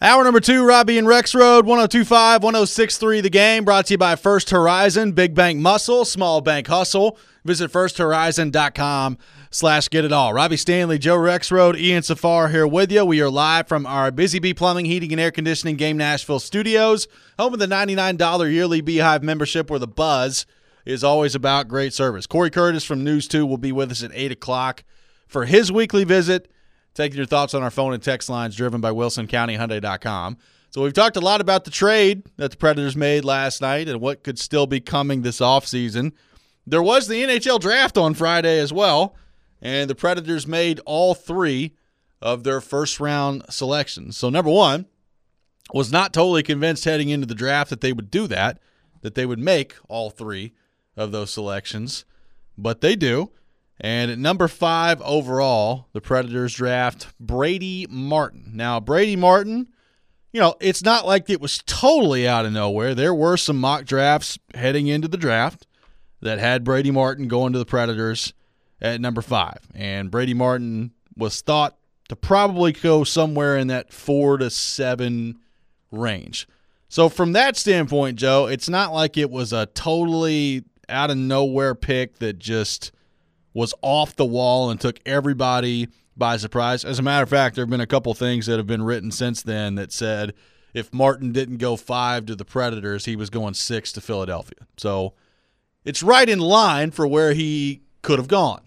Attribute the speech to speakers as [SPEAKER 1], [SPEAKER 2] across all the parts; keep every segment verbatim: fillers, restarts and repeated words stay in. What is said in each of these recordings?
[SPEAKER 1] Hour number two, Robbie and Rex Road, one oh two point five, one oh six point three The Game, brought to you by First Horizon, Big Bank Muscle, Small Bank Hustle. Visit firsthorizon.com slash get it all. Robbie Stanley, Joe Rexroad, Ian Safar here with you. We are live from our Busy Bee Plumbing, Heating, and Air Conditioning Game Nashville studios, home of the ninety-nine dollars yearly Beehive membership where the buzz is always about great service. Corey Curtis from News two will be with us at eight o'clock for his weekly visit. Taking your thoughts on our phone and text lines driven by Wilson County Hyundai dot com. So we've talked a lot about the trade that the Predators made last night and what could still be coming this offseason. There was the N H L draft on Friday as well, and the Predators made all three of their first-round selections. So number one, was not totally convinced heading into the draft that they would do that, that they would make all three of those selections, but they do. And at number five overall, the Predators draft Brady Martin. Now, Brady Martin, you know, it's not like it was totally out of nowhere. There were some mock drafts heading into the draft that had Brady Martin going to the Predators at number five. And Brady Martin was thought to probably go somewhere in that four to seven range. So from that standpoint, Joe, it's not like it was a totally out of nowhere pick that just was off the wall and took everybody by surprise. As a matter of fact, there have been a couple things that have been written since then that said if Martin didn't go five to the Predators, he was going six to Philadelphia. So it's right in line for where he could have gone.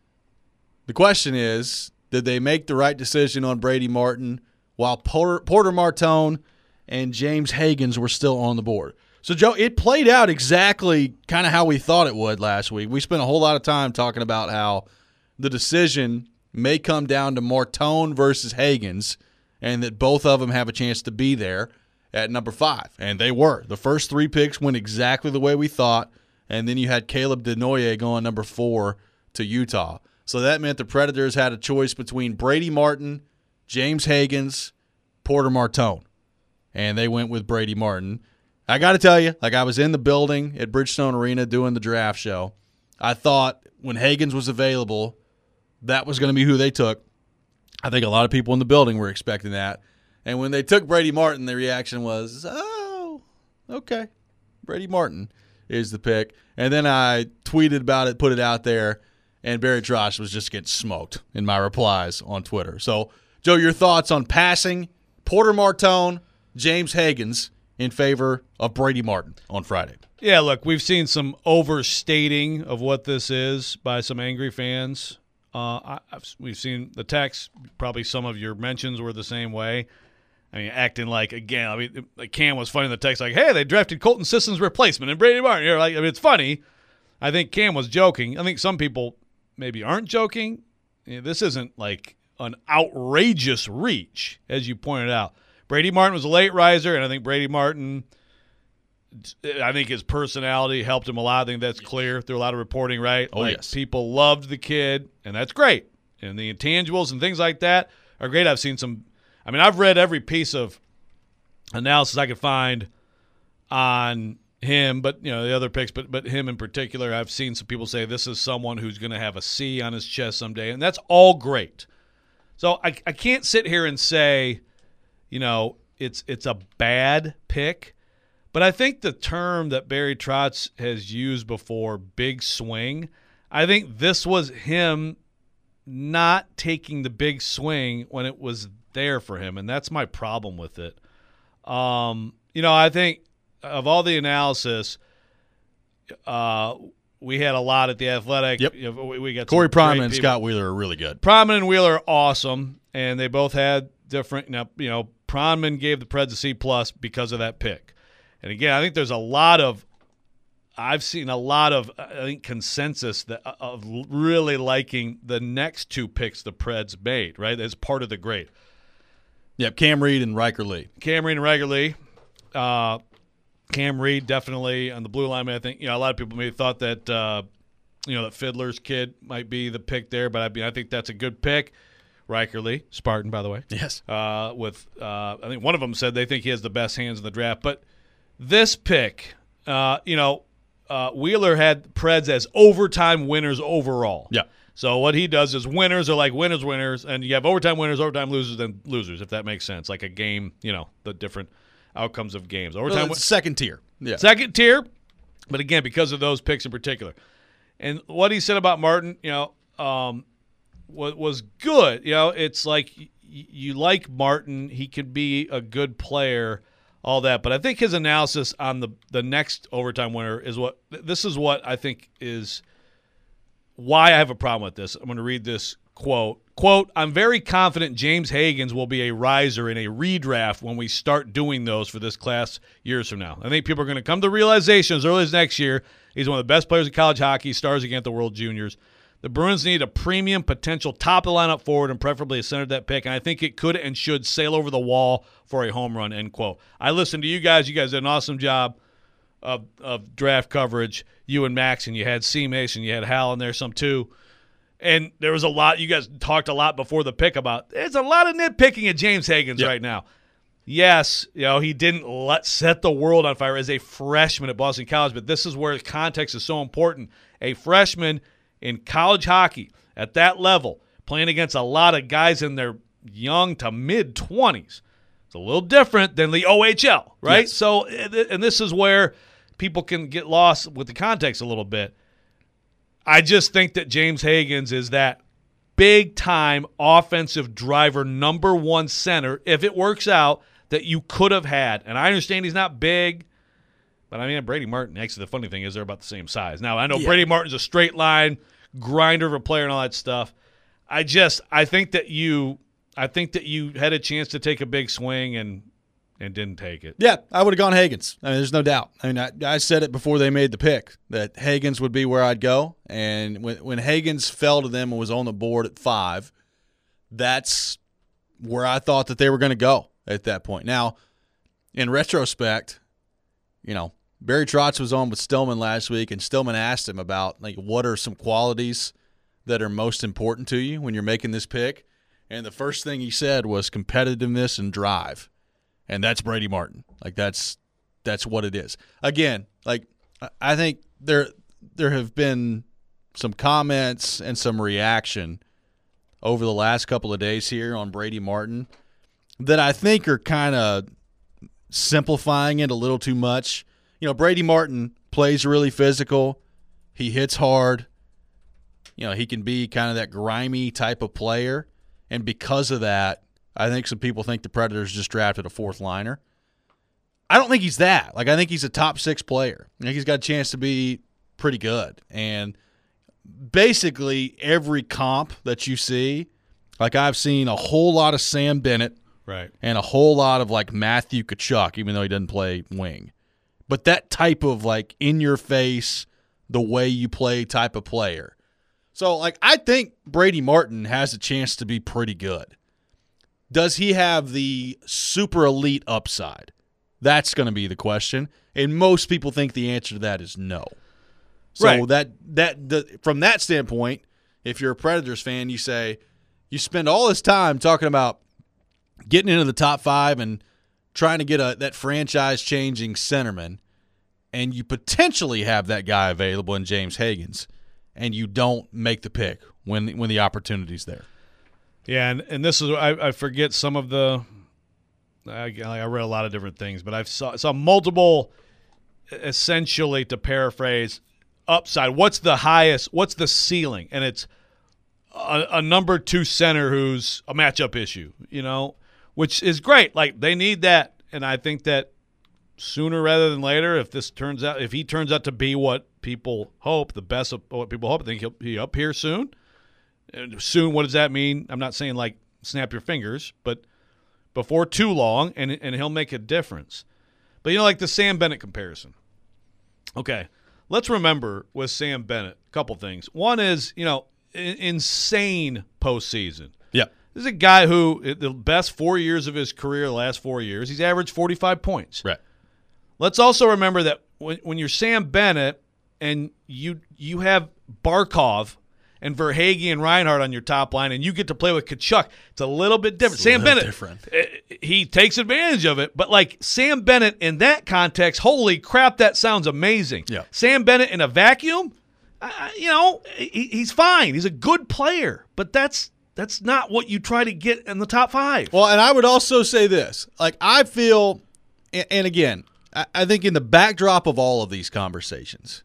[SPEAKER 1] The question is, did they make the right decision on Brady Martin while Porter, Porter Martone and James Hagans were still on the board? So, Joe, it played out exactly kind of how we thought it would last week. We spent a whole lot of time talking about how the decision may come down to Martone versus Hagans and that both of them have a chance to be there at number five. And they were. The first three picks went exactly the way we thought, and then you had Caleb Denoyer going number four to Utah. So that meant the Predators had a choice between Brady Martin, James Hagans, Porter Martone, and they went with Brady Martin. I got to tell you, like I was in the building at Bridgestone Arena doing the draft show. I thought when Hagans was available, that was going to be who they took. I think a lot of people in the building were expecting that. And when they took Brady Martin, the reaction was, oh, okay, Brady Martin is the pick. And then I tweeted about it, put it out there, and Barry Trotz was just getting smoked in my replies on Twitter. So, Joe, your thoughts on passing Porter Martone, James Hagans, in favor of Brady Martin on Friday?
[SPEAKER 2] Yeah, look, we've seen some overstating of what this is by some angry fans. Uh, I, I've, we've seen the text. Probably some of your mentions were the same way. I mean, acting like, again, I mean, like Cam was funny in the text, like, hey, they drafted Colton Sisson's replacement and Brady Martin. You're like, I mean, it's funny. I think Cam was joking. I think some people maybe aren't joking. You know, this isn't like an outrageous reach, as you pointed out. Brady Martin was a late riser, and I think Brady Martin, I think his personality helped him a lot. I think that's clear through a lot of reporting, right?
[SPEAKER 1] Oh,
[SPEAKER 2] like,
[SPEAKER 1] yes.
[SPEAKER 2] People loved the kid, and that's great. And the intangibles and things like that are great. I've seen some – I mean, I've read every piece of analysis I could find on him, but, you know, the other picks, but but him in particular. I've seen some people say this is someone who's going to have a C on his chest someday, and that's all great. So I, I can't sit here and say – you know, it's it's a bad pick. But I think the term that Barry Trotz has used before, big swing, I think this was him not taking the big swing when it was there for him, and that's my problem with it. Um, you know, I think of all the analysis, uh, we had a lot at The Athletic.
[SPEAKER 1] Yep.
[SPEAKER 2] You know, we, we got
[SPEAKER 1] Corey Pryman and
[SPEAKER 2] people.
[SPEAKER 1] Scott Wheeler are really good.
[SPEAKER 2] Pryman and Wheeler are awesome, and they both had different, you know, you know Pronman gave the Preds a C plus because of that pick. And again, I think there's a lot of I've seen a lot of I think consensus that of really liking the next two picks the Preds made, right? As part of the grade.
[SPEAKER 1] Yep, Cam Reed and Riker Lee.
[SPEAKER 2] Cam Reed and Riker Lee. Uh, Cam Reed definitely on the blue line. I think you know a lot of people maybe thought that uh, you know that Fiddler's kid might be the pick there, but I mean I think that's a good pick. Riker Lee, Spartan, by the way.
[SPEAKER 1] Yes.
[SPEAKER 2] Uh, with uh, I think one of them said they think he has the best hands in the draft. But this pick, uh, you know, uh, Wheeler had Preds as overtime winners overall.
[SPEAKER 1] Yeah.
[SPEAKER 2] So what he does is winners are like winners, winners, and you have overtime winners, overtime losers, and losers, if that makes sense. Like a game, you know, the different outcomes of games. Overtime
[SPEAKER 1] well, second tier. Yeah.
[SPEAKER 2] Second tier, but again, because of those picks in particular. And what he said about Martin, you know, um, was, was good. You know, it's like y- you like Martin. He can be a good player, all that. But I think his analysis on the, the next overtime winner is what – this is what I think is why I have a problem with this. I'm going to read this quote. Quote, I'm very confident James Hagans will be a riser in a redraft when we start doing those for this class years from now. I think people are going to come to realization as early as next year. He's one of the best players in college hockey, stars again at the World Juniors. The Bruins need a premium potential top of the lineup forward and preferably a center that pick, and I think it could and should sail over the wall for a home run, end quote. I listened to you guys. You guys did an awesome job of, of draft coverage. You and Max, and you had C. Mason, you had Hal in there some too. And there was a lot, you guys talked a lot before the pick about, there's a lot of nitpicking at James Hagans yep. right now. Yes, you know, he didn't let set the world on fire as a freshman at Boston College, but this is where context is so important. A freshman in college hockey at that level, playing against a lot of guys in their young to mid-twenties. It's a little different than the O H L, right?
[SPEAKER 1] Yes.
[SPEAKER 2] So, and this is where people can get lost with the context a little bit. I just think that James Hagans is that big-time offensive driver, number one center, if it works out, that you could have had. And I understand he's not big, but I mean, Brady Martin, actually the funny thing is they're about the same size. Now, I know yeah. Brady Martin's a straight line grinder of a player and all that stuff. I just, I think that you, I think that you had a chance to take a big swing and and didn't take it.
[SPEAKER 1] Yeah, I would have gone Hagans. I mean, there's no doubt. I mean, I, I said it before they made the pick that Hagans would be where I'd go. And when when Hagans fell to them and was on the board at five, that's where I thought that they were going to go at that point. Now, in retrospect, you know, Barry Trotz was on with Stillman last week, and Stillman asked him about, like, what are some qualities that are most important to you when you're making this pick? And the first thing he said was competitiveness and drive. And that's Brady Martin. Like, that's that's what it is. Again, like, I think there there have been some comments and some reaction over the last couple of days here on Brady Martin that I think are kind of simplifying it a little too much. You know, Brady Martin plays really physical. He hits hard. You know, he can be kind of that grimy type of player. And because of that, I think some people think the Predators just drafted a fourth liner. I don't think he's that. Like, I think he's a top six player. I think he's got a chance to be pretty good. And basically every comp that you see, like I've seen a whole lot of Sam Bennett
[SPEAKER 2] right,
[SPEAKER 1] and a whole lot of, like, Matthew Tkachuk, even though he doesn't play wing. But that type of, like, in-your-face, the way you play type of player. So, like, I think Brady Martin has a chance to be pretty good. Does he have the super elite upside? That's going to be the question. And most people think the answer to that is no. So
[SPEAKER 2] right.
[SPEAKER 1] that that the, from that standpoint, if you're a Predators fan, you say you spend all this time talking about getting into the top five and trying to get a that franchise-changing centerman, and you potentially have that guy available in James Hagans, and you don't make the pick when when the opportunity's there.
[SPEAKER 2] Yeah, and, and this is I, I forget some of the I, I read a lot of different things, but I've saw, saw multiple, essentially, to paraphrase, upside. What's the highest? What's the ceiling? And it's a, a number two center who's a matchup issue, you know, which is great. Like, they need that, and I think that sooner rather than later, if this turns out, if he turns out to be what people hope, the best of what people hope, I think he'll be up here soon. And soon, what does that mean? I'm not saying, like, snap your fingers, but before too long, and and he'll make a difference. But, you know, like the Sam Bennett comparison. Okay, let's remember with Sam Bennett a couple things. One is, you know, insane postseason.
[SPEAKER 1] Yeah.
[SPEAKER 2] This is a guy who, the best four years of his career, the last four years, he's averaged forty-five points.
[SPEAKER 1] Right.
[SPEAKER 2] Let's also remember that when, when you're Sam Bennett and you you have Barkov and Verhaeghe and Reinhart on your top line, and you get to play with Tkachuk, it's a little bit different.
[SPEAKER 1] It's
[SPEAKER 2] Sam Bennett,
[SPEAKER 1] different.
[SPEAKER 2] he takes advantage of it, but like Sam Bennett in that context, holy crap, that sounds amazing.
[SPEAKER 1] Yeah.
[SPEAKER 2] Sam Bennett in a vacuum, I, you know, he, he's fine. He's a good player, but that's that's not what you try to get in the top five.
[SPEAKER 1] Well, and I would also say this. Like, I feel, and again, I think in the backdrop of all of these conversations,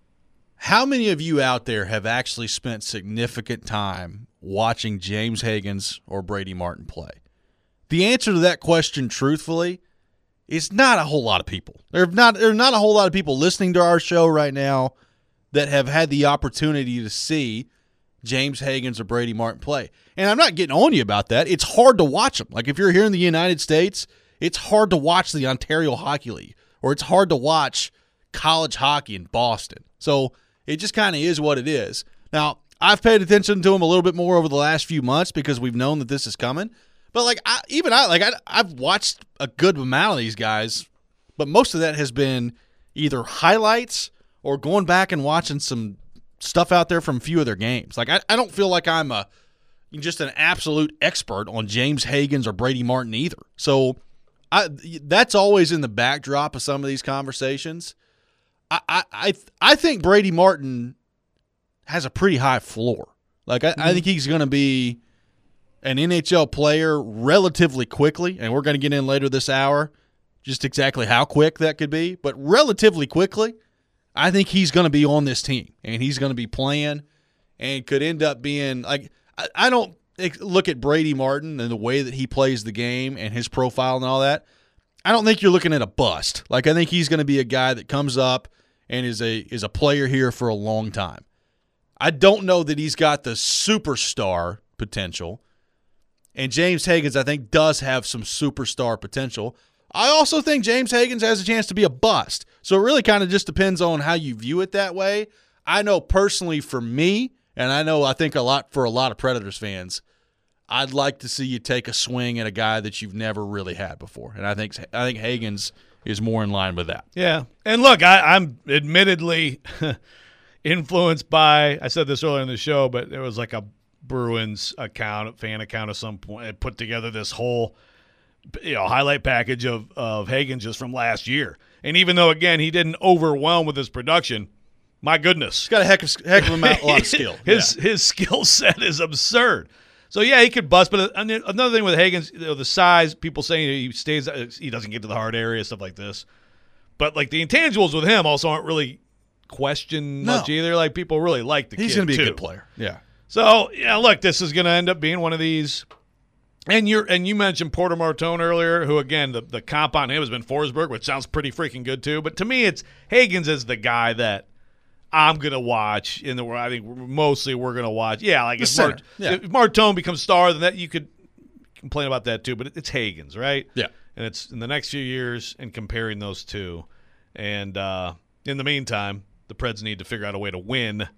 [SPEAKER 1] how many of you out there have actually spent significant time watching James Hagins or Brady Martin play? The answer to that question, truthfully, is not a whole lot of people. There are not, there are not a whole lot of people listening to our show right now that have had the opportunity to see James Hagins or Brady Martin play. And I'm not getting on you about that. It's hard to watch them. Like, if you're here in the United States, it's hard to watch the Ontario Hockey League, or it's hard to watch college hockey in Boston. So it just kind of is what it is. Now, I've paid attention to him a little bit more over the last few months because we've known that this is coming. But like, I, even I, like I, I've watched a good amount of these guys, but most of that has been either highlights or going back and watching some stuff out there from a few of their games. Like, I, I don't feel like I'm a just an absolute expert on James Hagins or Brady Martin either. So I, that's always in the backdrop of some of these conversations. I, I, I, I think Brady Martin has a pretty high floor. Like, I, mm-hmm. I think he's going to be an N H L player relatively quickly, and we're going to get in later this hour just exactly how quick that could be. But relatively quickly, I think he's going to be on this team, and he's going to be playing and could end up being like I, I don't look at Brady Martin and the way that he plays the game and his profile and all that. I don't think you're looking at a bust. Like, I think he's going to be a guy that comes up and is a is a player here for a long time. I don't know that he's got the superstar potential. And James Hagins, I think, does have some superstar potential. I also think James Hagins has a chance to be a bust. So it really kind of just depends on how you view it that way. I know personally for me, and I know I think a lot for a lot of Predators fans, I'd like to see you take a swing at a guy that you've never really had before. And I think I think Hagins is more in line with that.
[SPEAKER 2] Yeah. And look, I, I'm admittedly influenced by, I said this earlier in the show, but there was like a Bruins account, fan account at some point, it put together this whole you know highlight package of, of Hagins just from last year. And even though, again, he didn't overwhelm with his production, my goodness.
[SPEAKER 1] He's got a heck of, heck of a, amount, a lot of skill.
[SPEAKER 2] his
[SPEAKER 1] yeah.
[SPEAKER 2] his skill set is absurd. So, yeah, he could bust. But another thing with Hagins, you know, the size, people saying he stays, he doesn't get to the hard area, stuff like this. But, like, the intangibles with him also aren't really questioned
[SPEAKER 1] no.
[SPEAKER 2] much either. Like, people really like the
[SPEAKER 1] He's
[SPEAKER 2] kid,
[SPEAKER 1] He's going to be
[SPEAKER 2] too.
[SPEAKER 1] a good player. Yeah.
[SPEAKER 2] So, yeah, look, this is going to end up being one of these. And you're and you mentioned Porter Martone earlier, who, again, the, the comp on him has been Forsberg, which sounds pretty freaking good, too. But to me, it's Hagins is the guy that I'm going to watch in the world. I think mostly we're going to watch. Yeah, like if, Mart,
[SPEAKER 1] yeah.
[SPEAKER 2] if Martone becomes star, then that you could complain about that too. But it's Hagins, right?
[SPEAKER 1] Yeah.
[SPEAKER 2] And it's in the next few years and comparing those two. And uh, in the meantime, the Preds need to figure out a way to win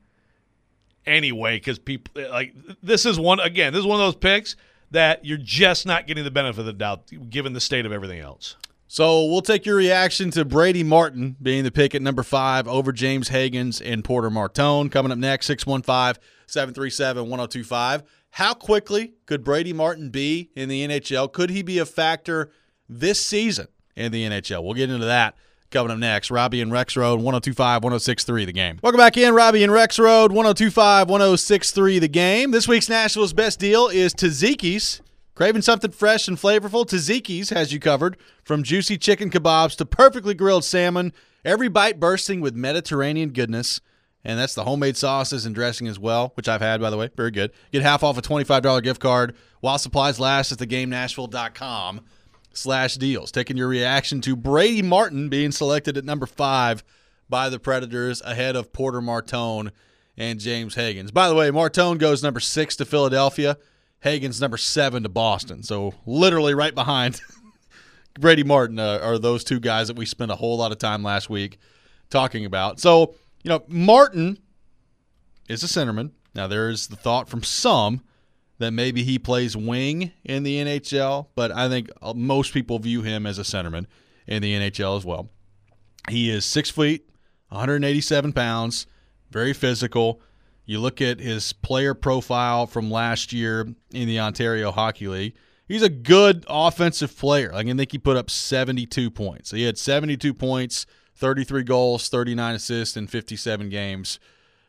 [SPEAKER 2] anyway, because people like this is one again. This is one of those picks that you're just not getting the benefit of the doubt given the state of everything else.
[SPEAKER 1] So we'll take your reaction to Brady Martin being the pick at number five over James Hagins and Porter Martone. Coming up next, six one five, seven three seven, one oh two five. How quickly could Brady Martin be in the N H L? Could he be a factor this season in the N H L? We'll get into that coming up next. Robbie and Rex Road, one oh two five, one oh six three The Game. Welcome back in. Robbie and Rex Road, one oh two five, one oh six three The Game. This week's Nashville's best deal is Tzatziki's. Craving something fresh and flavorful? Tzatziki's has you covered. From juicy chicken kebabs to perfectly grilled salmon, every bite bursting with Mediterranean goodness. And that's the homemade sauces and dressing as well, which I've had, by the way. Very good. Get half off a twenty-five dollars gift card while supplies last at theGameNashville.com slash deals. Taking your reaction to Brady Martin being selected at number five by the Predators ahead of Porter Martone and James Hagins. By the way, Martone goes number six to Philadelphia. Hagins number seven to Boston. So literally right behind Brady Martin uh, are those two guys that we spent a whole lot of time last week talking about. So, you know, Martin is a centerman. Now, there is the thought from some that maybe he plays wing in the N H L, but I think most people view him as a centerman in the N H L as well. He is six feet, one hundred eighty-seven pounds, very physical. You look at his player profile from last year in the Ontario Hockey League, he's a good offensive player. I think he put up seventy-two points. He had seventy-two points, thirty-three goals, thirty-nine assists in fifty-seven games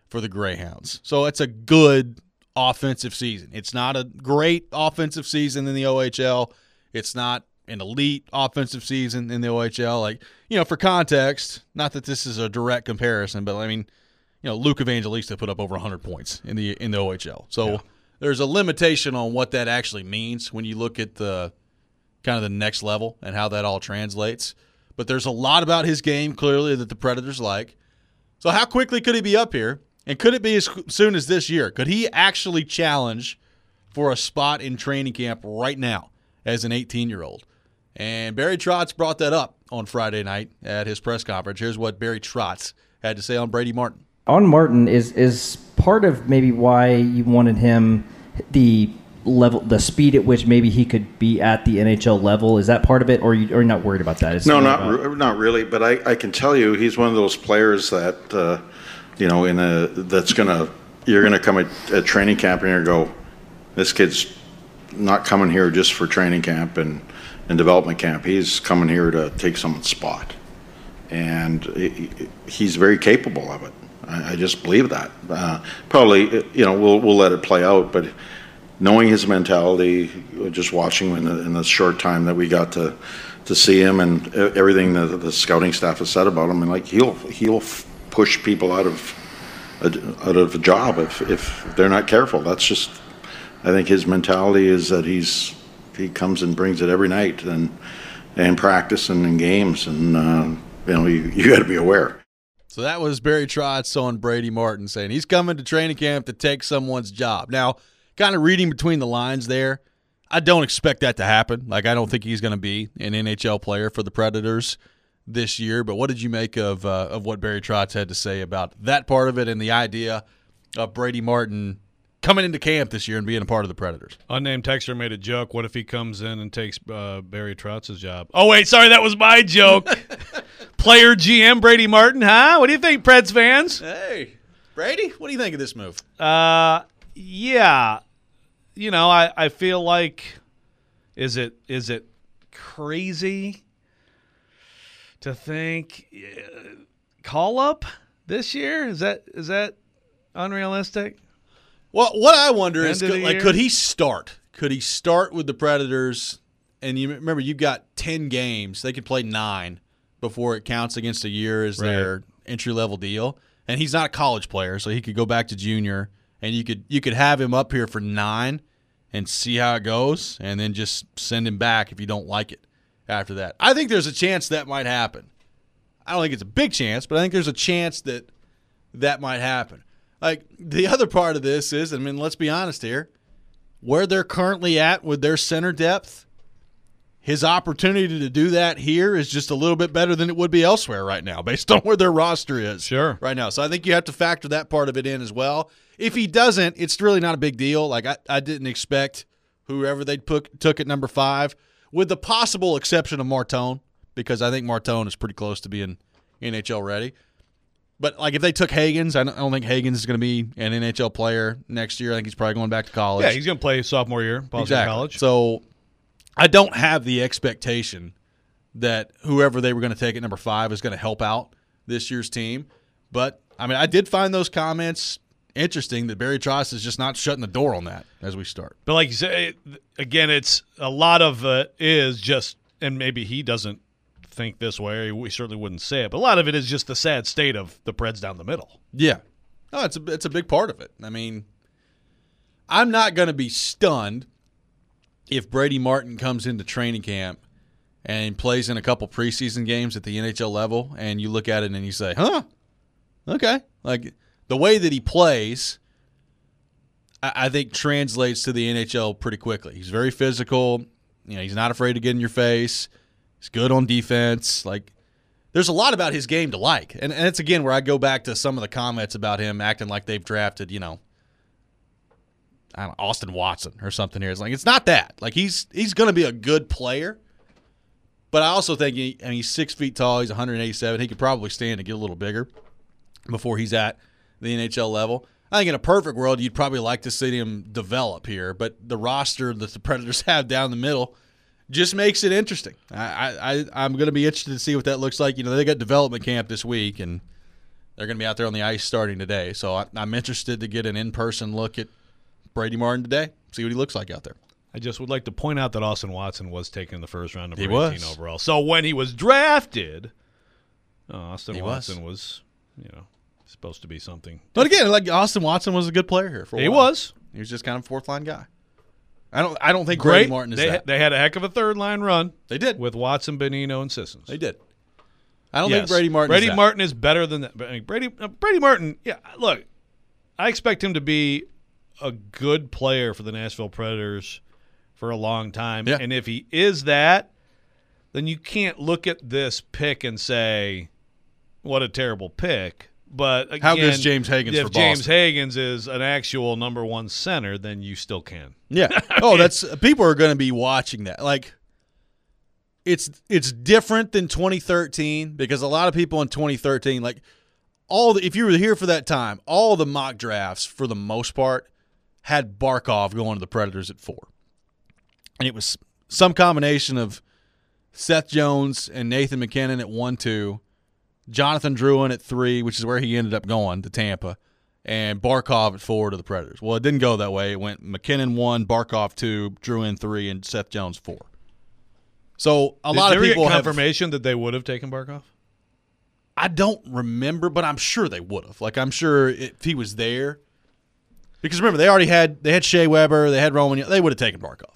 [SPEAKER 1] for the Greyhounds. So it's a good offensive season. It's not a great offensive season in the O H L. It's not an elite offensive season in the O H L. Like, you know, for context, not that this is a direct comparison, but I mean, you know, Luke Evangelista put up over one hundred points in the in the O H L. So yeah. There's a limitation on what that actually means when you look at the kind of the next level and how that all translates. But there's a lot about his game, clearly, that the Predators like. So how quickly could he be up here? And could it be as soon as this year? Could he actually challenge for a spot in training camp right now as an eighteen-year-old? And Barry Trotz brought that up on Friday night at his press conference. Here's what Barry Trotz had to say on Brady Martin.
[SPEAKER 3] On Martin, is is part of maybe why you wanted him the level, the speed at which maybe he could be at the N H L level? Is that part of it, or are you, or are you not worried about that? Is
[SPEAKER 4] no, not re- not really. But I, I can tell you, he's one of those players that uh, you know, in a that's gonna you're gonna come at, at training camp and you're gonna go, this kid's not coming here just for training camp and, and development camp. He's coming here to take someone's spot, and he, he's very capable of it. I just believe that. Uh, probably, you know, we'll we'll let it play out. But knowing his mentality, just watching him in the, in the short time that we got to to see him, and everything that the scouting staff has said about him, and like he'll he'll push people out of a, out of a job if if they're not careful. That's just, I think his mentality is that he's he comes and brings it every night and and practice and in games, and uh, you know you, you got to be aware.
[SPEAKER 1] So that was Barry Trotz on Brady Martin saying he's coming to training camp to take someone's job. Now, kind of reading between the lines there, I don't expect that to happen. Like, I don't think he's going to be an N H L player for the Predators this year. But what did you make of uh, of what Barry Trotz had to say about that part of it and the idea of Brady Martin coming into camp this year and being a part of the Predators?
[SPEAKER 2] Unnamed texter made a joke. What if he comes in and takes uh, Barry Trotz's job? Oh, wait, sorry, that was my joke. Player G M Brady Martin, huh? What do you think, Preds fans?
[SPEAKER 1] Hey, Brady, what do you think of this move?
[SPEAKER 2] Uh, yeah. You know, I, I feel like, is it is it crazy to think uh, call up this year? Is that is that unrealistic?
[SPEAKER 1] Well, what I wonder
[SPEAKER 2] End
[SPEAKER 1] is,
[SPEAKER 2] of
[SPEAKER 1] could,
[SPEAKER 2] the
[SPEAKER 1] like,
[SPEAKER 2] year?
[SPEAKER 1] could he start? Could he start with the Predators? And you remember, you've got ten games. They could play nine before it counts against a year as
[SPEAKER 2] Right.
[SPEAKER 1] their entry-level deal. And he's not a college player, so he could go back to junior, and you could you could have him up here for nine and see how it goes, and then just send him back if you don't like it after that. I think there's a chance that might happen. I don't think it's a big chance, but I think there's a chance that that might happen. Like, the other part of this is, I mean, let's be honest here, where they're currently at with their center depth, his opportunity to do that here is just a little bit better than it would be elsewhere right now, based on where their roster is
[SPEAKER 2] Sure.
[SPEAKER 1] right now. So I think you have to factor that part of it in as well. If he doesn't, it's really not a big deal. Like, I, I didn't expect whoever they put, took at number five, with the possible exception of Martone, because I think Martone is pretty close to being N H L ready. But, like, if they took Hagens, I don't, I don't think Hagens is going to be an N H L player next year. I think he's probably going back to college.
[SPEAKER 2] Yeah, he's going to play sophomore year, Boston
[SPEAKER 1] Exactly.
[SPEAKER 2] College.
[SPEAKER 1] So I don't have the expectation that whoever they were going to take at number five is going to help out this year's team. But, I mean, I did find those comments interesting that Barry Trotz is just not shutting the door on that as we start.
[SPEAKER 2] But like you say, again, it's a lot of it is just, and maybe he doesn't think this way, we certainly wouldn't say it, but a lot of it is just the sad state of the Preds down the middle.
[SPEAKER 1] Yeah. No, it's a, it's a big part of it. I mean, I'm not going to be stunned if Brady Martin comes into training camp and plays in a couple preseason games at the N H L level, and you look at it and you say, huh, okay. Like, the way that he plays, I, I think translates to the N H L pretty quickly. He's very physical. You know, he's not afraid to get in your face. He's good on defense. Like, there's a lot about his game to like. And, and it's, again, where I go back to some of the comments about him acting like they've drafted, you know, I don't know, Austin Watson or something here. It's like, it's not that. Like, he's he's going to be a good player. But I also think he, I mean, he's six feet tall. He's one hundred eighty-seven. He could probably stand to get a little bigger before he's at the N H L level. I think in a perfect world, you'd probably like to see him develop here. But the roster that the Predators have down the middle just makes it interesting. I, I, I'm going to be interested to see what that looks like. You know, they got development camp this week, and They're going to be out there on the ice starting today. So I, I'm interested to get an in-person look at Brady Martin today, see what he looks like out there.
[SPEAKER 2] I just would like to point out that Austin Watson was taken in the first round, number
[SPEAKER 1] He
[SPEAKER 2] eighteen
[SPEAKER 1] was.
[SPEAKER 2] overall. So when he was drafted, uh, Austin
[SPEAKER 1] He
[SPEAKER 2] Watson was. was, you know, supposed to be something.
[SPEAKER 1] But again, like Austin Watson was a good player here for a
[SPEAKER 2] He
[SPEAKER 1] while.
[SPEAKER 2] was.
[SPEAKER 1] He was just kind of a fourth-line guy. I don't I don't think
[SPEAKER 2] Great.
[SPEAKER 1] Brady Martin is
[SPEAKER 2] they,
[SPEAKER 1] that.
[SPEAKER 2] they had a heck of a third-line run.
[SPEAKER 1] They did.
[SPEAKER 2] With Watson, Benino, and Sissons.
[SPEAKER 1] They did. I don't
[SPEAKER 2] Yes.
[SPEAKER 1] think Brady Martin
[SPEAKER 2] Brady
[SPEAKER 1] is that.
[SPEAKER 2] Martin is better than that. But, I mean, Brady uh, Brady Martin, yeah, look, I expect him to be a good player for the Nashville Predators for a long time.
[SPEAKER 1] Yeah.
[SPEAKER 2] And if he is that, then you can't look at this pick and say, what a terrible pick. But again,
[SPEAKER 1] How good is James Higgins
[SPEAKER 2] if
[SPEAKER 1] for
[SPEAKER 2] James
[SPEAKER 1] Boston?
[SPEAKER 2] Higgins is an actual number one center, then you still can.
[SPEAKER 1] Yeah. Oh, that's people are going to be watching that. Like it's it's different than twenty thirteen because a lot of people in twenty thirteen, like all the, if you were here for that time, all the mock drafts for the most part had Barkov going to the Predators at four, and it was some combination of Seth Jones and Nathan McKinnon at one, two, Jonathan Drouin at three, which is where he ended up going to Tampa, and Barkov at four to the Predators. Well, it didn't go that way. It went McKinnon one, Barkov two, Drouin three, and Seth Jones four. So a
[SPEAKER 2] Did
[SPEAKER 1] lot
[SPEAKER 2] they
[SPEAKER 1] of
[SPEAKER 2] ever
[SPEAKER 1] people
[SPEAKER 2] get
[SPEAKER 1] have.
[SPEAKER 2] confirmation that they would have taken Barkov?
[SPEAKER 1] I don't remember, but I'm sure they would have. Like I'm sure if he was there, because remember they already had they had Shea Weber, they had Roman, they would have taken Barkov.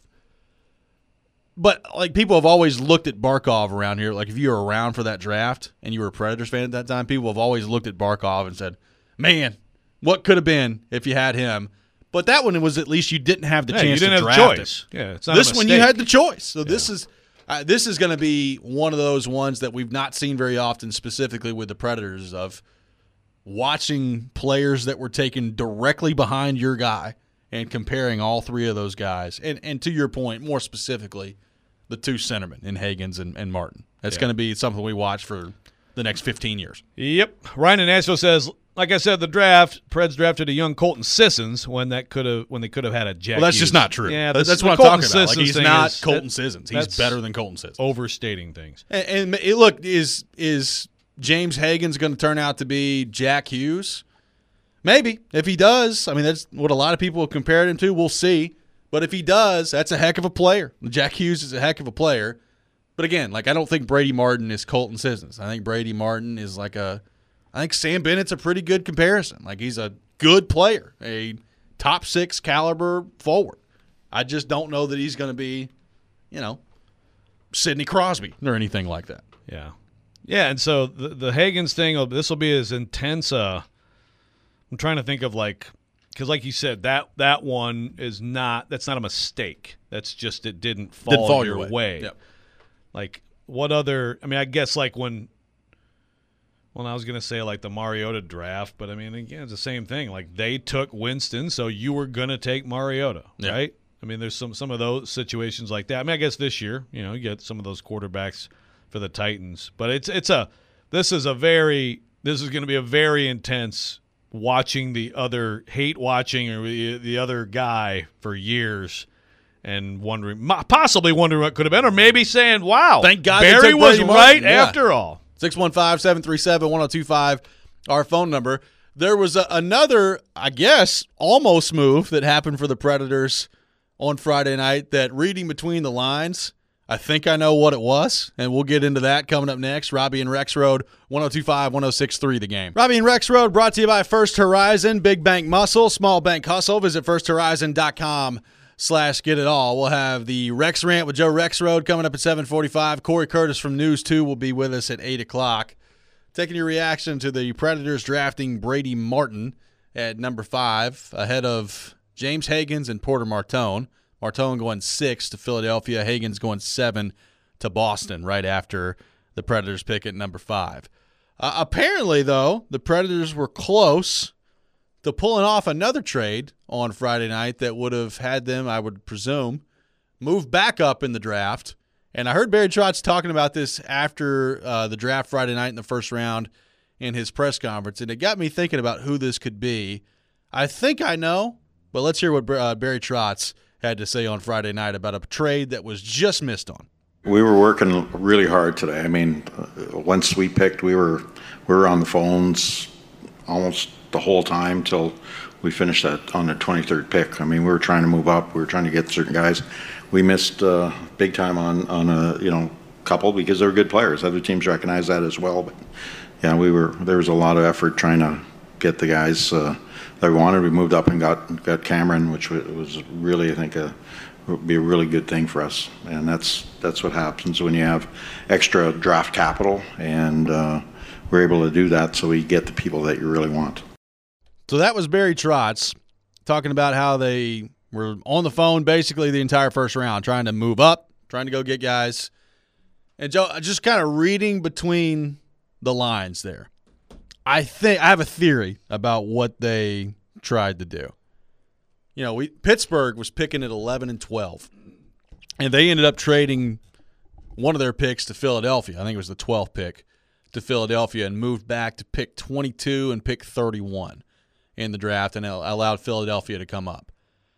[SPEAKER 1] But like people have always looked at Barkov around here. Like if you were around for that draft and you were a Predators fan at that time, people have always looked at Barkov and said, "Man, what could have been if you had him?" But that one was at least you didn't have the
[SPEAKER 2] Yeah,
[SPEAKER 1] chance
[SPEAKER 2] you didn't
[SPEAKER 1] to
[SPEAKER 2] have
[SPEAKER 1] draft
[SPEAKER 2] a choice.
[SPEAKER 1] him.
[SPEAKER 2] Yeah, it's not
[SPEAKER 1] This
[SPEAKER 2] a
[SPEAKER 1] one you
[SPEAKER 2] mistake.
[SPEAKER 1] had the choice. So this is uh, this is going to be one of those ones that we've not seen very often, specifically with the Predators, of watching players that were taken directly behind your guy and comparing all three of those guys. And and to your point, more specifically, the two centermen in Higgins and, and Martin. That's
[SPEAKER 2] Yeah.
[SPEAKER 1] going to be something we watch for the next fifteen years.
[SPEAKER 2] Yep. Ryan in Nashville says, like I said, the draft, Preds drafted a young Colton Sissons when that could have when they could have had a Jack
[SPEAKER 1] Well, that's
[SPEAKER 2] Hughes.
[SPEAKER 1] just not true.
[SPEAKER 2] Yeah,
[SPEAKER 1] that's,
[SPEAKER 2] the-
[SPEAKER 1] that's
[SPEAKER 2] the
[SPEAKER 1] what I'm
[SPEAKER 2] Colton
[SPEAKER 1] talking about. Like,
[SPEAKER 2] Sissons
[SPEAKER 1] he's
[SPEAKER 2] thing
[SPEAKER 1] not
[SPEAKER 2] is-
[SPEAKER 1] Colton
[SPEAKER 2] that-
[SPEAKER 1] Sissons. He's
[SPEAKER 2] that's
[SPEAKER 1] better than Colton Sissons.
[SPEAKER 2] overstating things.
[SPEAKER 1] And, and it- look, is is James Higgins going to turn out to be Jack Hughes? Maybe. If he does, I mean, that's what a lot of people have compared him to. We'll see. But if he does, that's a heck of a player. Jack Hughes is a heck of a player. But again, like I don't think Brady Martin is Colton Sissons. I think Brady Martin is like a I think Sam Bennett's a pretty good comparison. Like he's a good player, a top six caliber forward. I just don't know that he's going to be, you know, Sidney Crosby or anything like that.
[SPEAKER 2] Yeah. Yeah, and so the, the Higgins thing, this will be as intense. Uh, I'm trying to think of like, because like you said, that that one is not, that's not a mistake. That's just it didn't fall,
[SPEAKER 1] Didn't fall
[SPEAKER 2] your,
[SPEAKER 1] your way.
[SPEAKER 2] way.
[SPEAKER 1] Yep.
[SPEAKER 2] Like what other, I mean, I guess like when, well, I was going to say like the Mariota draft, but I mean, again, it's the same thing. Like they took Winston, so you were going to take Mariota,
[SPEAKER 1] Yeah.
[SPEAKER 2] right? I mean, there's some some of those situations like that. I mean, I guess this year, you know, you get some of those quarterbacks for the Titans, but it's it's a this is a very this is going to be a very intense watching the other hate watching or the, the other guy for years and wondering possibly wondering what could have been or maybe saying, wow,
[SPEAKER 1] Thank God they
[SPEAKER 2] Barry
[SPEAKER 1] took
[SPEAKER 2] was
[SPEAKER 1] Brady
[SPEAKER 2] right
[SPEAKER 1] Martin. Yeah.
[SPEAKER 2] after all.
[SPEAKER 1] six one five, seven three seven, one oh two five, our phone number. There was a, another, I guess, almost move that happened for the Predators on Friday night that reading between the lines, I think I know what it was, and we'll get into that coming up next. Robbie and Rex Road, one oh two five, one oh six three The Game. Robbie and Rex Road brought to you by First Horizon, Big Bank Muscle, Small Bank Hustle. Visit first horizon dot com slash get it all. We'll have the Rex Rant with Joe Rex Road coming up at seven forty-five. Corey Curtis from News two will be with us at eight o'clock. Taking your reaction to the Predators drafting Brady Martin at number five ahead of James Higgins and Porter Martone. Martone going six to Philadelphia. Higgins going seven to Boston right after the Predators pick at number five. Uh, apparently, though, the Predators were close to pulling off another trade on Friday night that would have had them, I would presume, move back up in the draft. And I heard Barry Trotz talking about this after uh, the draft Friday night in the first round in his press conference, and it got me thinking about who this could be. I think I know, but let's hear what uh, Barry Trotz had to say on Friday night about a trade that was just missed on.
[SPEAKER 4] We were working really hard today. I mean, uh, once we picked, we were we were on the phones almost the whole time till we finished that on the twenty-third pick. I mean, we were trying to move up. We were trying to get certain guys. We missed uh, big time on, on a, you know, couple because they were good players. Other teams recognize that as well. But, yeah, we were there was a lot of effort trying to get the guys uh, that we wanted. We moved up and got got Cameron, which was really, I think, a would be a really good thing for us. And that's that's what happens when you have extra draft capital, and uh, we're able to do that so we get the people that you really want.
[SPEAKER 1] So that was Barry Trotz talking about how they were on the phone basically the entire first round, trying to move up, trying to go get guys. And Joe, just kind of reading between the lines there. I think I have a theory about what they tried to do. You know, we Pittsburgh was picking at eleven and twelve, and they ended up trading one of their picks to Philadelphia. I think it was the twelfth pick to Philadelphia, and moved back to pick twenty-two and pick thirty-one in the draft, and allowed Philadelphia to come up.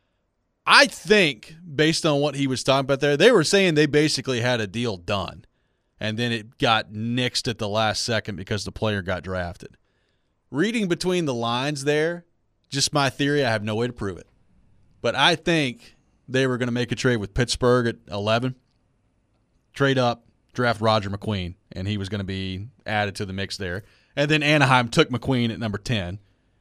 [SPEAKER 1] I think, based on what he was talking about there, they were saying they basically had a deal done, and then it got nixed at the last second because the player got drafted. Reading between the lines there, just my theory, I have no way to prove it. But I think they were going to make a trade with Pittsburgh at eleven, trade up, draft Roger McQueen, and he was going to be added to the mix there. And then Anaheim took McQueen at number ten,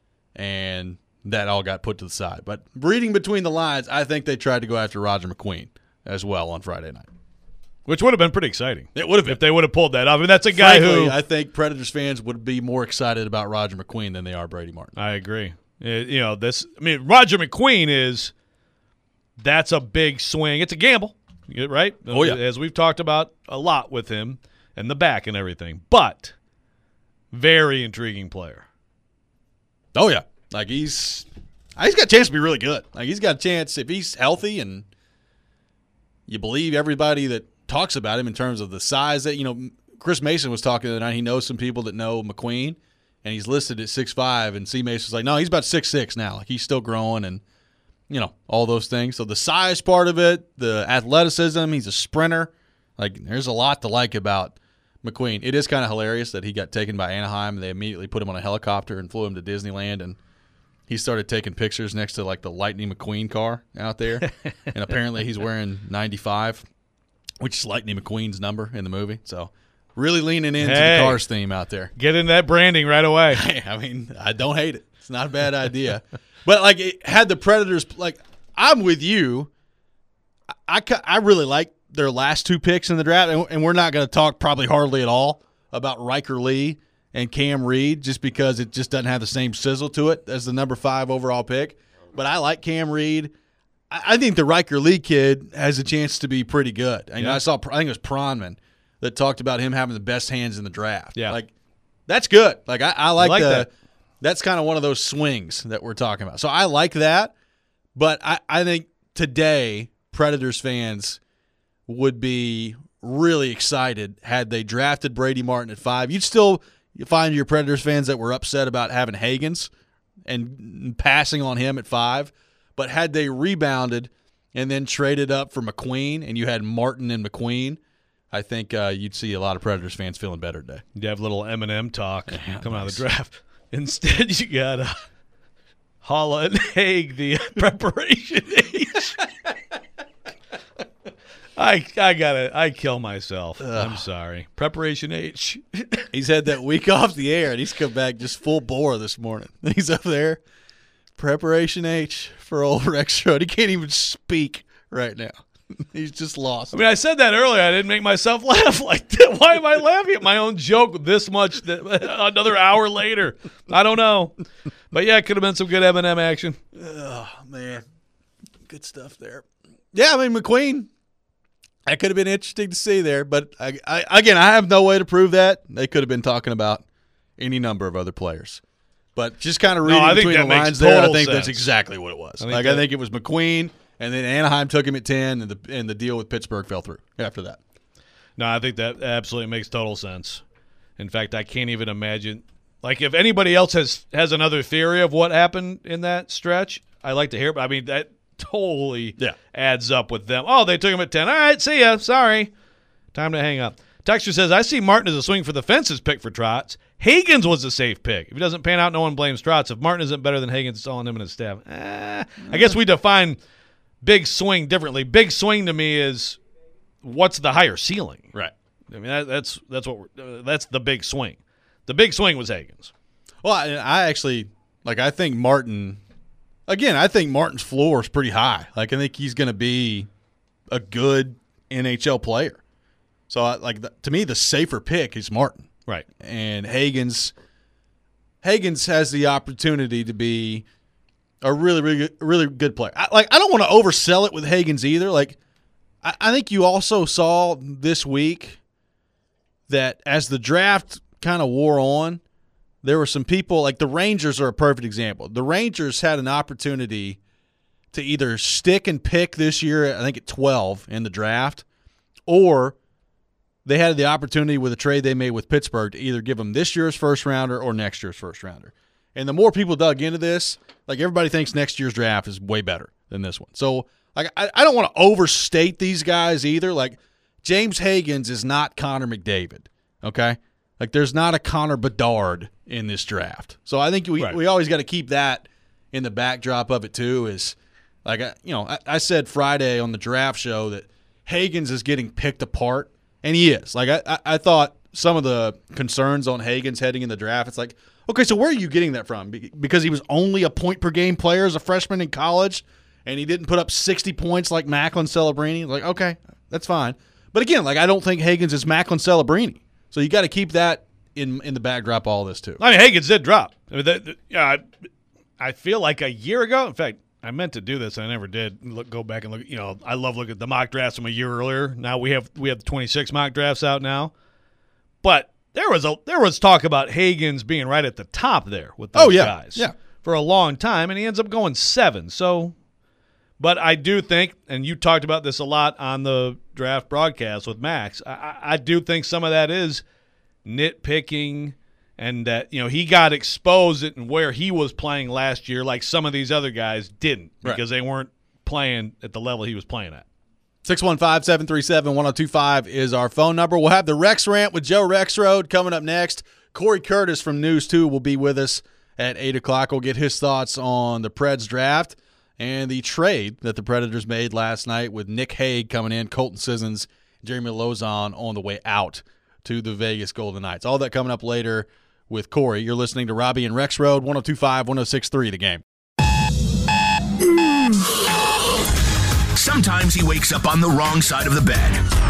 [SPEAKER 1] and that all got put to the side. But reading between the lines, I think they tried to go after Roger McQueen as well on Friday night.
[SPEAKER 2] Which would have been pretty exciting.
[SPEAKER 1] It would have been.
[SPEAKER 2] If they would have pulled that off. I mean, that's a guy
[SPEAKER 1] Frankly,
[SPEAKER 2] who –
[SPEAKER 1] I think Predators fans would be more excited about Roger McQueen than they are Brady Martin.
[SPEAKER 2] I agree. It, you know, this. I mean, Roger McQueen is that's a big swing. It's a gamble, right?
[SPEAKER 1] Oh yeah,
[SPEAKER 2] as we've talked about a lot with him and the back and everything. But very intriguing player.
[SPEAKER 1] Oh yeah, like he's he's got a chance to be really good. Like he's got a chance if he's healthy and you believe everybody that talks about him in terms of the size that you know. Chris Mason was talking the other night. He knows some people that know McQueen. And he's listed at six five, and C. Mason's like, no, he's about six six now. Like he's still growing and, you know, all those things. So the size part of it, the athleticism, he's a sprinter. Like there's a lot to like about McQueen. It is kind of hilarious that he got taken by Anaheim. They immediately put him on a helicopter and flew him to Disneyland, and he started taking pictures next to, like, the Lightning McQueen car out there. And apparently he's wearing ninety-five, which is Lightning McQueen's number in the movie. So really leaning into
[SPEAKER 2] hey,
[SPEAKER 1] the Cars theme out there.
[SPEAKER 2] Get in that branding right away.
[SPEAKER 1] I mean, I don't hate it. It's not a bad idea. But, like, it had the Predators – like, I'm with you. I, I, I really like their last two picks in the draft, and, and we're not going to talk probably hardly at all about Riker Lee and Cam Reed just because it just doesn't have the same sizzle to it as the number five overall pick. But I like Cam Reed. I, I think the Riker Lee kid has a chance to be pretty good. I, yeah. know, I saw – I think it was Pronman that talked about him having the best hands in the draft.
[SPEAKER 2] Yeah.
[SPEAKER 1] Like, that's good. Like, I, I like,
[SPEAKER 2] I like
[SPEAKER 1] the
[SPEAKER 2] that.
[SPEAKER 1] – that's kind of one of those swings that we're talking about. So I like that, but I, I think today Predators fans would be really excited had they drafted Brady Martin at five. You'd still find your Predators fans that were upset about having Hagens and passing on him at five, but had they rebounded and then traded up for McQueen and you had Martin and McQueen, I think uh, you'd see a lot of Predators fans feeling better today.
[SPEAKER 2] You have a little Eminem talk
[SPEAKER 1] yeah,
[SPEAKER 2] coming
[SPEAKER 1] nice.
[SPEAKER 2] out of the draft. Instead, you got uh, Holla and Haig, the preparation age. I I gotta I kill myself. Ugh. I'm sorry. Preparation H.
[SPEAKER 1] He's had that week off the air, and he's come back just full bore this morning. He's up there. Preparation H for old Rex Road. He can't even speak right now. He's just lost.
[SPEAKER 2] I mean, I said that earlier. I didn't make myself laugh like that. Why am I laughing at my own joke this much that, another hour later? I don't know. But, yeah, it could have been some good Eminem action.
[SPEAKER 1] Oh, man. Good stuff there. Yeah, I mean, McQueen, that could have been interesting to see there. But, I, I, again, I have no way to prove that. They could have been talking about any number of other players. But just kind of reading
[SPEAKER 2] no,
[SPEAKER 1] between the lines there, I think
[SPEAKER 2] sense.
[SPEAKER 1] that's exactly what it was.
[SPEAKER 2] I
[SPEAKER 1] like,
[SPEAKER 2] that,
[SPEAKER 1] I think it was McQueen. And then Anaheim took him at ten, and the and the deal with Pittsburgh fell through after that.
[SPEAKER 2] No, I think that absolutely makes total sense. In fact, I can't even imagine. Like, if anybody else has, has another theory of what happened in that stretch, I'd like to hear. But I mean, that totally
[SPEAKER 1] yeah.
[SPEAKER 2] adds up with them. Oh, they took him at ten. All right, see ya. Sorry. Time to hang up. Texture says, I see Martin as a swing for the fences pick for Trotz. Hagans was a safe pick. If he doesn't pan out, no one blames Trotz. If Martin isn't better than Hagans, it's all on him and his staff. Eh, I guess we define big swing differently. Big swing to me is what's the higher ceiling.
[SPEAKER 1] Right.
[SPEAKER 2] I mean, that, that's that's what we're, uh, that's the big swing. The big swing was Hagans.
[SPEAKER 1] Well, I, I actually, like, I think Martin, again, I think Martin's floor is pretty high. Like, I think he's going to be a good N H L player. So, I, like, the, to me, the safer pick is Martin.
[SPEAKER 2] Right.
[SPEAKER 1] And Hagans, Hagans has the opportunity to be a really, really, good, really good player. I, like, I don't want to oversell it with Hagans either. Like, I, I think you also saw this week that as the draft kind of wore on, there were some people, like the Rangers are a perfect example. The Rangers had an opportunity to either stick and pick this year, I think at twelve in the draft, or they had the opportunity with a trade they made with Pittsburgh to either give them this year's first rounder or next year's first rounder. And the more people dug into this, like everybody thinks next year's draft is way better than this one. So like I, I don't want to overstate these guys either. Like James Hagans is not Connor McDavid, okay? Like there's not a Connor Bedard in this draft. So I think we,
[SPEAKER 2] right.
[SPEAKER 1] we always got to keep that in the backdrop of it too is like, I, you know, I, I said Friday on the draft show that Hagans is getting picked apart. And he is. Like, I, I thought some of the concerns on Hagans heading in the draft, it's like, okay, so where are you getting that from? Because he was only a point-per-game player as a freshman in college, and he didn't put up sixty points like Macklin Celebrini? Like, okay, that's fine. But again, like, I don't think Hagans is Macklin Celebrini. So you got to keep that in in the backdrop of all this, too.
[SPEAKER 2] I mean, Hagans did drop. I mean, the, the, yeah, I, I feel like a year ago, in fact, I meant to do this, and I never did. Look, go back and look. You know, I love looking at the mock drafts from a year earlier. Now we have we have the twenty-six mock drafts out now, but there was a there was talk about Hagans being right at the top there with those
[SPEAKER 1] oh, yeah.
[SPEAKER 2] guys,
[SPEAKER 1] yeah,
[SPEAKER 2] for a long time, and he ends up going seven. So, but I do think, and you talked about this a lot on the draft broadcast with Max. I, I do think some of that is nitpicking. And that, you know, he got exposed in where he was playing last year like some of these other guys didn't because right. they weren't playing at the level he was playing at.
[SPEAKER 1] six one five, seven three seven, one oh two five is our phone number. We'll have the Rex Rant with Joe Rexrode coming up next. Corey Curtis from News two will be with us at eight o'clock. We'll get his thoughts on the Preds draft and the trade that the Predators made last night with Nick Hague coming in, Colton Sissons, Jeremy Lauzon on the way out to the Vegas Golden Knights. All that coming up later with Corey. You're listening to Robbie and Rexrode, one oh two five, one oh six three The Game.
[SPEAKER 5] Sometimes he wakes up on the wrong side of the bed.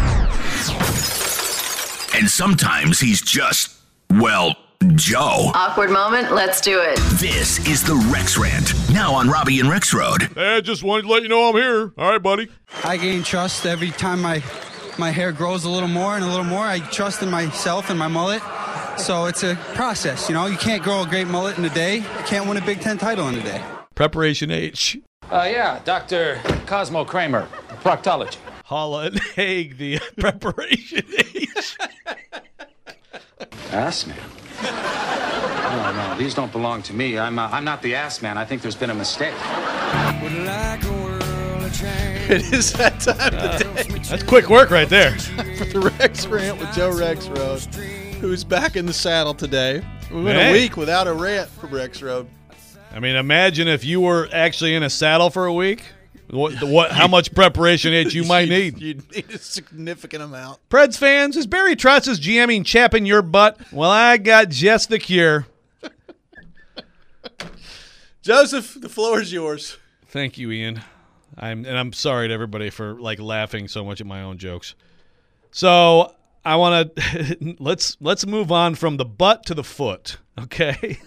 [SPEAKER 5] And sometimes he's just, well, Joe.
[SPEAKER 6] Awkward moment, let's do it.
[SPEAKER 5] This is the Rex Rant, now on Robbie and Rexrode.
[SPEAKER 2] Hey, just wanted to let you know I'm here. All right, buddy.
[SPEAKER 7] I gain trust every time my, my hair grows a little more and a little more. I trust in myself and my mullet. So it's a process, you know. You can't grow a great mullet in a day. You can't win a Big Ten title in a day.
[SPEAKER 2] Preparation H.
[SPEAKER 8] Uh, yeah, Doctor Cosmo Kramer, proctology.
[SPEAKER 2] Holla and Hague, the Preparation H.
[SPEAKER 8] Ass man. No, no, these don't belong to me. I'm uh, I'm not the ass man. I think there's been a mistake.
[SPEAKER 1] It is that time of the day.
[SPEAKER 2] That's quick work right there.
[SPEAKER 1] For the Rex Rant with Joe Rexrode, who's back in the saddle today. We went
[SPEAKER 2] hey.
[SPEAKER 1] a week without a rant from Rexrode.
[SPEAKER 2] I mean, imagine if you were actually in a saddle for a week. What, what how much preparation H you might need?
[SPEAKER 1] You'd need a significant amount.
[SPEAKER 2] Preds fans, is Barry Trotz's GMing chapping your butt? Well, I got just the cure.
[SPEAKER 1] Joseph, the floor is yours.
[SPEAKER 2] Thank you, Ian. I'm and I'm sorry to everybody for like laughing so much at my own jokes. So I want to let's let's move on from the butt to the foot, okay?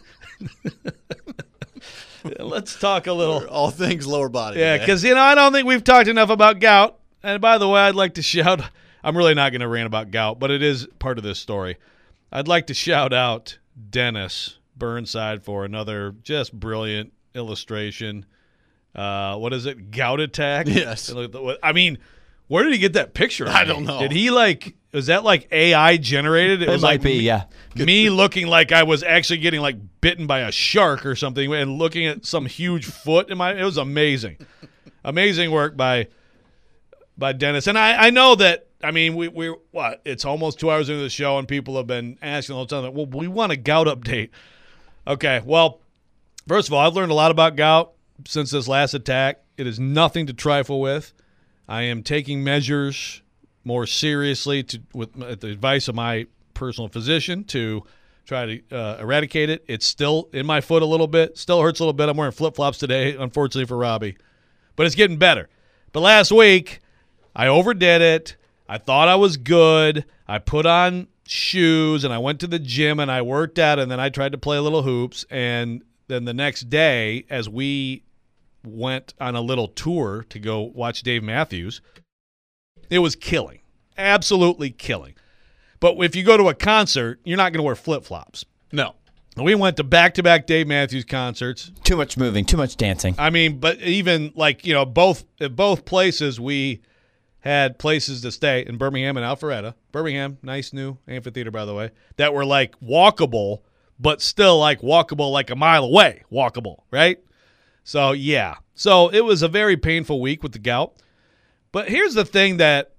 [SPEAKER 2] Let's talk a little
[SPEAKER 1] all things lower body.
[SPEAKER 2] Yeah, because you know I don't think we've talked enough about gout. And by the way, I'd like to shout. I'm really not going to rant about gout, but it is part of this story. I'd like to shout out Dennis Burnside for another just brilliant illustration. Uh, what is it? Gout attack?
[SPEAKER 1] Yes.
[SPEAKER 2] I mean, where did he get that picture of
[SPEAKER 1] I
[SPEAKER 2] me?
[SPEAKER 1] don't know.
[SPEAKER 2] Did he like, was that like A I generated? It,
[SPEAKER 9] It
[SPEAKER 2] was
[SPEAKER 9] might
[SPEAKER 2] like
[SPEAKER 9] be, yeah.
[SPEAKER 2] me looking like I was actually getting like bitten by a shark or something and looking at some huge foot in my, it was amazing. Amazing work by by Dennis. And I, I know that I mean, we we what? It's almost two hours into the show, and people have been asking all the time, like, well, we want a gout update. Okay, well, first of all, I've learned a lot about gout since this last attack. It is nothing to trifle with. I am taking measures more seriously to with the advice of my personal physician to try to uh, eradicate it. It's still in my foot a little bit. Still hurts a little bit. I'm wearing flip-flops today, unfortunately for Robbie. But it's getting better. But last week, I overdid it. I thought I was good. I put on shoes, and I went to the gym, and I worked out, and then I tried to play a little hoops. And then the next day, as we went on a little tour to go watch Dave Matthews, it was killing. Absolutely killing. But if you go to a concert, you're not going to wear flip-flops.
[SPEAKER 1] No.
[SPEAKER 2] We went to back-to-back Dave Matthews concerts.
[SPEAKER 9] Too much moving, too much dancing.
[SPEAKER 2] I mean, but even like, you know, both at both places we had places to stay in Birmingham and Alpharetta. Birmingham, nice new amphitheater, by the way, that were like walkable, but still like walkable like a mile away, walkable, right? So, yeah. So it was a very painful week with the gout. But here's the thing that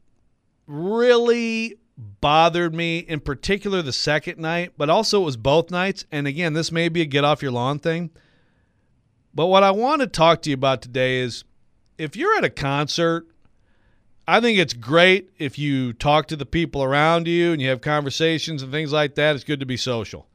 [SPEAKER 2] really bothered me, in particular the second night, but also it was both nights. And again, this may be a get off your lawn thing. But what I want to talk to you about today is if you're at a concert, I think it's great if you talk to the people around you and you have conversations and things like that. It's good to be social.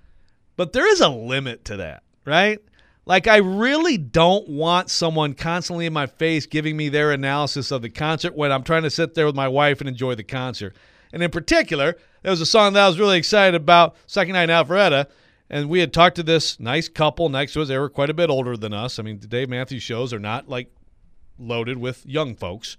[SPEAKER 2] But there is a limit to that, right? Like, I really don't want someone constantly in my face giving me their analysis of the concert when I'm trying to sit there with my wife and enjoy the concert. And in particular, there was a song that I was really excited about, second night in Alpharetta, and we had talked to this nice couple next to us. They were quite a bit older than us. I mean, the Dave Matthews shows are not, like, loaded with young folks.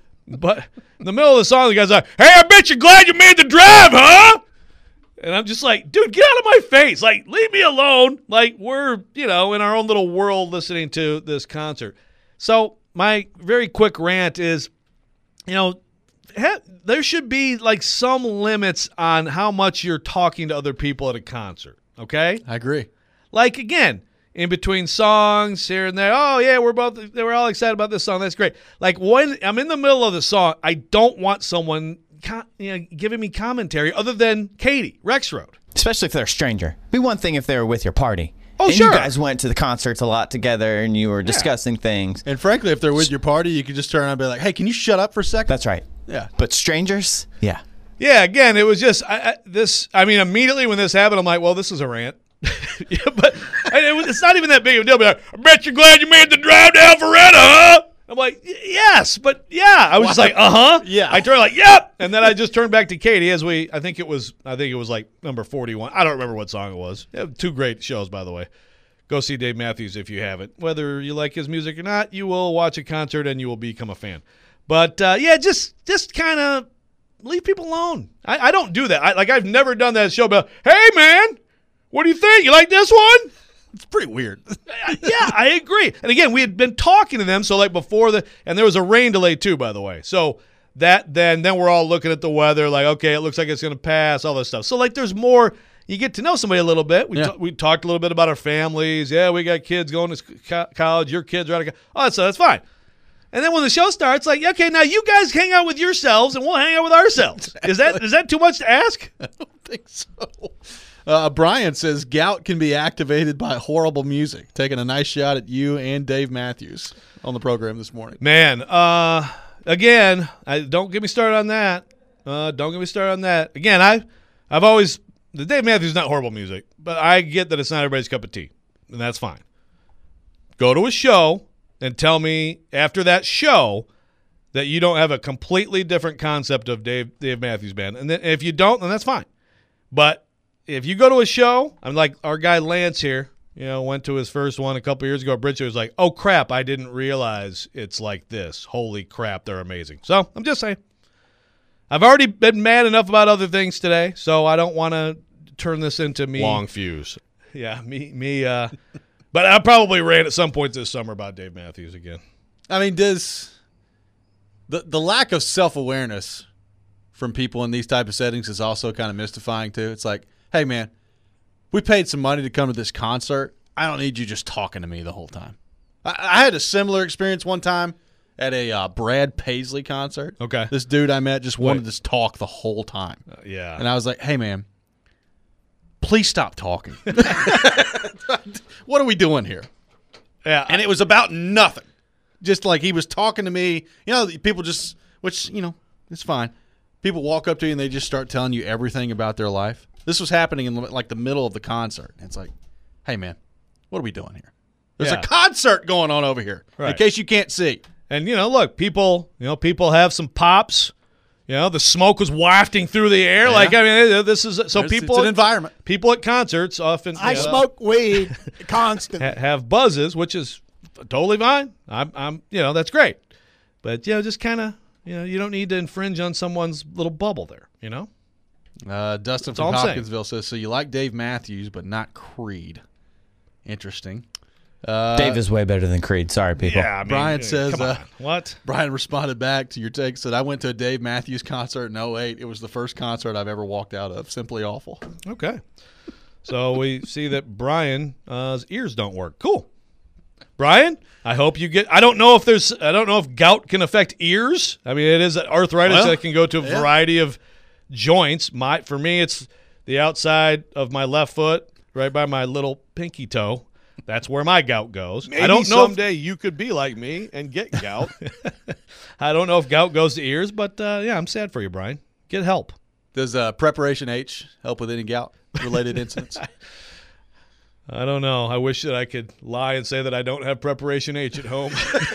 [SPEAKER 2] But in the middle of the song, the guy's like, hey, I bet you're glad you made the drive, huh? And I'm just like, dude, get out of my face. Like, leave me alone. Like, we're, you know, in our own little world listening to this concert. So my very quick rant is, you know, ha- there should be, like, some limits on how much you're talking to other people at a concert, okay?
[SPEAKER 1] I agree.
[SPEAKER 2] Like, again, in between songs here and there, oh, yeah, we're both, they were all excited about this song. That's great. Like, when I'm in the middle of the song, I don't want someone you know, giving me commentary other than Katie, Rexroad.
[SPEAKER 9] Especially if they're a stranger. It'd be one thing if they were with your party.
[SPEAKER 2] Oh,
[SPEAKER 9] and
[SPEAKER 2] sure.
[SPEAKER 9] you guys went to the concerts a lot together and you were discussing yeah. things.
[SPEAKER 1] And frankly, if they're with your party, you could just turn around and be like, hey, can you shut up for a second?
[SPEAKER 9] That's right.
[SPEAKER 1] Yeah.
[SPEAKER 9] But strangers, yeah.
[SPEAKER 2] Yeah, again, it was just I, I, this. I mean, immediately when this happened, I'm like, well, this is a rant. yeah, but it was, it's not even that big of a deal. Be like, I bet you're glad you made the drive to Alpharetta, huh? I'm like, yes, but yeah. I was just like, uh-huh.
[SPEAKER 1] Yeah.
[SPEAKER 2] I turned like, yep. And then I just turned back to Katie as we, I think it was, I think it was like number forty-one. I don't remember what song it was. Yeah, two great shows, by the way. Go see Dave Matthews if you haven't. Whether you like his music or not, you will watch a concert and you will become a fan. But, uh, yeah, just just kind of leave people alone. I, I don't do that. I, like, I've never done that show about, hey, man, what do you think? You like this one?
[SPEAKER 1] It's pretty weird.
[SPEAKER 2] Yeah, I agree. And again, we had been talking to them, so like before the, and there was a rain delay too, by the way. So that then, then we're all looking at the weather, like, okay, it looks like it's going to pass, all this stuff. So like, there's more. You get to know somebody a little bit. We
[SPEAKER 1] yeah.
[SPEAKER 2] t- we talked a little bit about our families. Yeah, we got kids going to co- college. Your kids are out of college. Oh, so that's fine. And then when the show starts, like, okay, now you guys hang out with yourselves, and we'll hang out with ourselves. Is that is that too much to ask?
[SPEAKER 1] I don't think so. Uh, Brian says gout can be activated by horrible music. Taking a nice shot at you and Dave Matthews on the program this morning.
[SPEAKER 2] Man, uh, again, I, don't get me started on that. Uh, don't get me started on that. Again, I, I've always the Dave Matthews is not horrible music, but I get that it's not everybody's cup of tea, and that's fine. Go to a show and tell me after that show that you don't have a completely different concept of Dave Dave Matthews Band, and then if you don't, then that's fine. But if you go to a show, I'm like our guy Lance here, you know, went to his first one a couple years ago at Bridge. He was like, oh, crap, I didn't realize it's like this. Holy crap, they're amazing. So I'm just saying. I've already been mad enough about other things today, so I don't want to turn this into me.
[SPEAKER 10] Long fuse.
[SPEAKER 2] Yeah, me. me. Uh, but I probably ran at some point this summer about Dave Matthews again.
[SPEAKER 1] I mean, does the, the lack of self-awareness from people in these type of settings is also kind of mystifying too. It's like, hey, man, we paid some money to come to this concert. I don't need you just talking to me the whole time. I, I had a similar experience one time at a uh, Brad Paisley concert.
[SPEAKER 2] Okay.
[SPEAKER 1] This dude I met just wanted
[SPEAKER 2] Wait.
[SPEAKER 1] to talk the whole time.
[SPEAKER 2] Uh, yeah.
[SPEAKER 1] And I was like, hey, man, please stop talking. What are we doing here?
[SPEAKER 2] Yeah.
[SPEAKER 1] And it was about nothing. Just like he was talking to me. You know, people just, which, you know, it's fine. People walk up to you and they just start telling you everything about their life. This was happening in like the middle of the concert. And it's like, hey, man, what are we doing here? There's
[SPEAKER 2] Yeah.
[SPEAKER 1] a concert going on over here,
[SPEAKER 2] Right.
[SPEAKER 1] in case you can't see.
[SPEAKER 2] And, you know, look, people, you know, people have some pops. You know, the smoke was wafting through the air.
[SPEAKER 1] Yeah.
[SPEAKER 2] Like, I mean, this is so
[SPEAKER 1] It's,
[SPEAKER 2] people.
[SPEAKER 1] it's an environment.
[SPEAKER 2] People at concerts often
[SPEAKER 10] I
[SPEAKER 2] you know,
[SPEAKER 10] smoke weed constantly.
[SPEAKER 2] ha- have buzzes, which is totally fine. I'm, I'm, you know, that's great. But, you know, just kind of, you know, you don't need to infringe on someone's little bubble there, you know?
[SPEAKER 1] Uh, Dustin
[SPEAKER 2] That's
[SPEAKER 1] from
[SPEAKER 2] all I'm saying.
[SPEAKER 1] Hopkinsville says, so you like Dave Matthews, but not Creed. Interesting. Uh,
[SPEAKER 9] Dave is way better than Creed. Sorry, people.
[SPEAKER 2] Yeah, I mean,
[SPEAKER 1] Brian
[SPEAKER 2] uh,
[SPEAKER 1] says,
[SPEAKER 2] come on.
[SPEAKER 1] uh,
[SPEAKER 2] What?
[SPEAKER 1] Brian responded back to your text, said, I went to a Dave Matthews concert in oh eight. It was the first concert I've ever walked out of. Simply awful.
[SPEAKER 2] Okay. So we see that Brian's uh, ears don't work. Cool. Brian, I hope you get. I don't know if there's. I don't know if gout can affect ears. I mean, it is arthritis
[SPEAKER 1] Well,
[SPEAKER 2] that can go to a
[SPEAKER 1] yeah.
[SPEAKER 2] variety of joints. My for me, it's the outside of my left foot, right by my little pinky toe. That's where my gout goes.
[SPEAKER 10] Maybe
[SPEAKER 2] I don't know. If,
[SPEAKER 10] someday you could be like me and get gout.
[SPEAKER 2] I don't know if gout goes to ears, but uh, yeah, I'm sad for you, Brian. Get help.
[SPEAKER 1] Does uh, Preparation H help with any gout-related incidents?
[SPEAKER 2] I don't know. I wish that I could lie and say that I don't have Preparation H at home.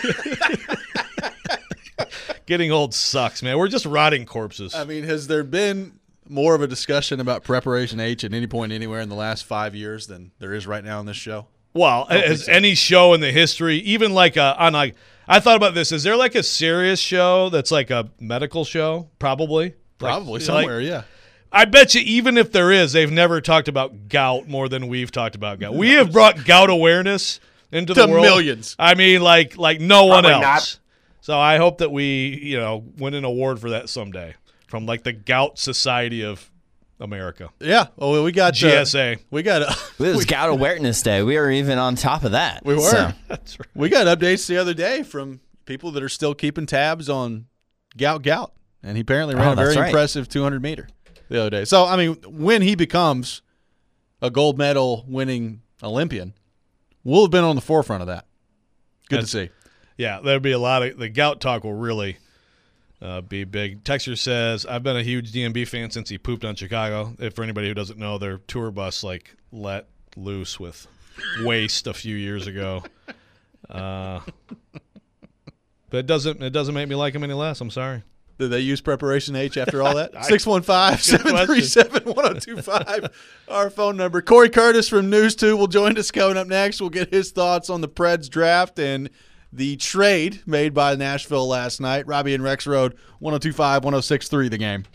[SPEAKER 2] Getting old sucks, man. We're just rotting corpses.
[SPEAKER 1] I mean, has there been more of a discussion about Preparation H at any point anywhere in the last five years than there is right now on this show?
[SPEAKER 2] Well, as any show in the history, even like a on like I thought about this. Is there like a serious show that's like a medical show? Probably.
[SPEAKER 1] Probably
[SPEAKER 2] Like-
[SPEAKER 1] somewhere,
[SPEAKER 2] like-
[SPEAKER 1] yeah.
[SPEAKER 2] I bet you even if there is, they've never talked about gout more than we've talked about gout. We have brought gout awareness into the
[SPEAKER 1] To
[SPEAKER 2] world.
[SPEAKER 1] millions.
[SPEAKER 2] I mean, like like no one
[SPEAKER 10] Probably
[SPEAKER 2] else. So I hope that we, you know, win an award for that someday from like the Gout Society of America.
[SPEAKER 1] Yeah. Oh, we got
[SPEAKER 2] G S A.
[SPEAKER 1] Uh, we got. Uh,
[SPEAKER 9] It was Gout Awareness Day. We were even on top of that.
[SPEAKER 1] We were.
[SPEAKER 9] So,
[SPEAKER 2] That's right.
[SPEAKER 1] we got updates the other day from people that are still keeping tabs on Gout Gout, and he apparently ran
[SPEAKER 9] Oh,
[SPEAKER 1] a very
[SPEAKER 9] that's right.
[SPEAKER 1] impressive two hundred meter the other day. So I mean, when he becomes a gold medal winning Olympian, we'll have been on the forefront of that. Good
[SPEAKER 2] That's-
[SPEAKER 1] to see.
[SPEAKER 2] Yeah, there'll be a lot of the gout talk will really uh, be big. Texter says, I've been a huge D M B fan since he pooped on Chicago. If for anybody who doesn't know, their tour bus like let loose with waste a few years ago. Uh, but it doesn't it doesn't make me like him any less. I'm sorry.
[SPEAKER 1] Did they use Preparation H after all that? six one five, seven three seven, one oh two five, our phone number. Corey Curtis from News two will join us coming up next. We'll get his thoughts on the Preds draft and the trade made by Nashville last night. Robbie and Rex Road, one oh two five, one oh six three, The Game.